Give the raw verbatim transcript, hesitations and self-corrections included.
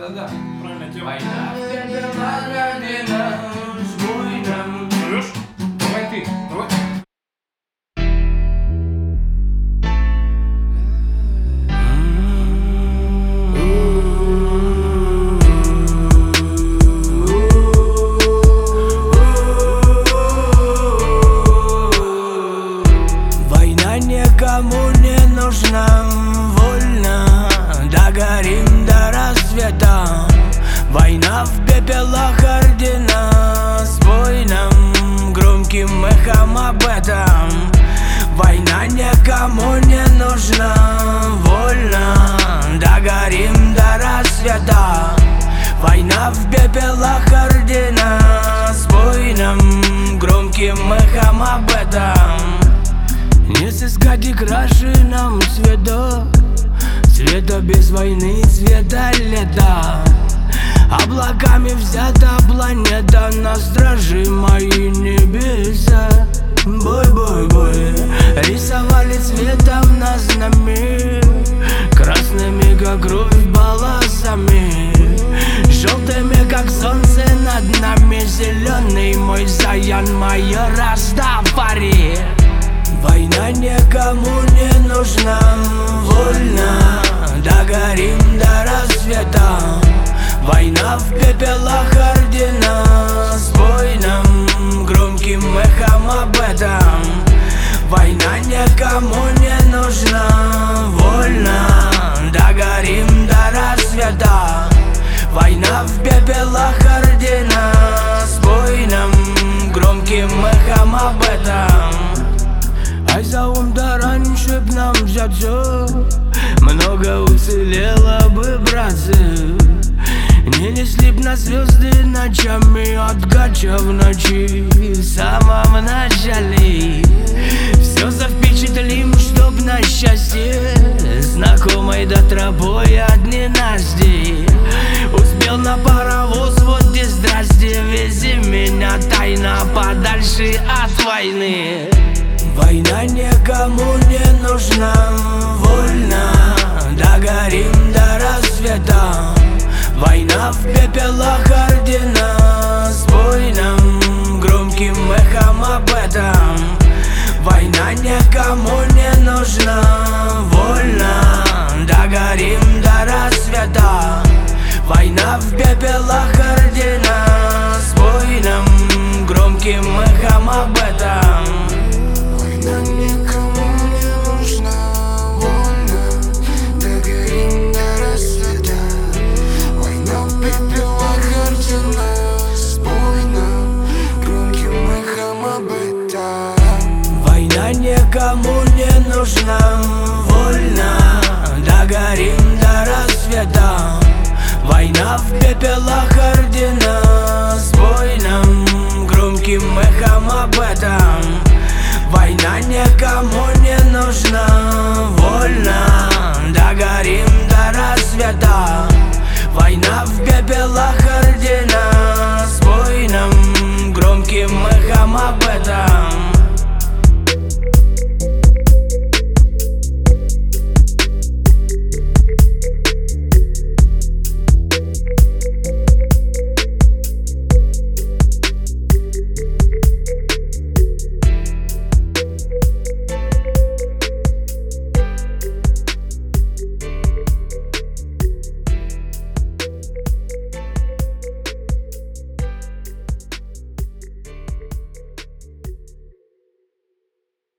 Да-да-да, правильно тема. Война в пепелах родина с буйным. Слышь? Давай ты, давай. Война никому не нужна, вольно догорим до рассвета. Война в пепелах ордена с воином, громким эхом об этом. Война никому не нужна, вольно догорим до рассвета. Война в пепелах ордена с воином, громким эхом об этом. Не сыскать и краше нам цвета, цвета без войны, цвета лета. Облаками взята планета, на страже мои небеса. Бой-бой-бой, рисовали цветом на знамя, красными, как кровь, полосами, желтыми, как солнце над нами, зеленый мой Заян, мое Растафари. Война никому не нужна, вольно догорим до рассвета. Война в пепелах ордена с воином, громким эхом об этом. Война никому не нужна, вольно догорим до рассвета. Война в пепелах ордена с воином, громким эхом об этом. Ай, за ум-то раньше б нам взяться, много уцелело бы, братцы. Не несли б на звезды ночами, от гача в ночи в самом начале. Все завпечатлим, чтоб на счастье знакомой до тропой от ненастья. Успел на паровоз, вот и здрасте, вези меня тайно подальше от войны. Война никому не нужна, вольно догорим до рассвета. Война в пепелах ордена с воином, громким эхом об этом. Война никому не нужна, вольно догорим до рассвета. Война в пепелах ордена с воином, громким эхом об этом. Война никому не нужна, вольно догорим до рассвета. Война в пепелах ордена с воином, громким эхом об этом. Война никому не нужна, вольно догорим до рассвета. Война в пепелах ордена с воином, громким эхом об этом. Война никому не нужна, вольно догорим до рассвета. Война в пепелах